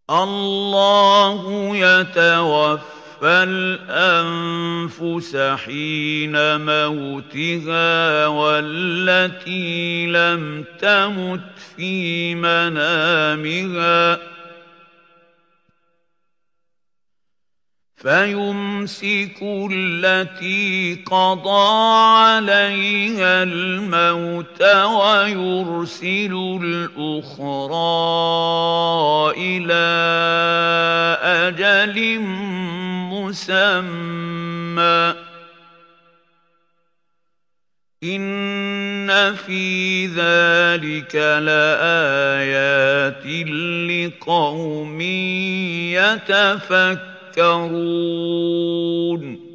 اللَّهُ يَتَوَفَّى الْأَنفُسَ حِينَ مَوْتِهَا وَالَّتِي لَمْ تَمُتْ فِي مَنَامِهَا فَيُمْسِكُ الَّتِي قَضَىٰ عَلَيْهَا الْمَوْتَ وَيُرْسِلُ الْأُخْرَىٰ إِلَىٰ أَجَلٍ مُّسَمًّى ۚ إِنَّ فِي ذَٰلِكَ لَآيَاتٍ لِّقَوْمٍ يَتَفَكَّرُونَ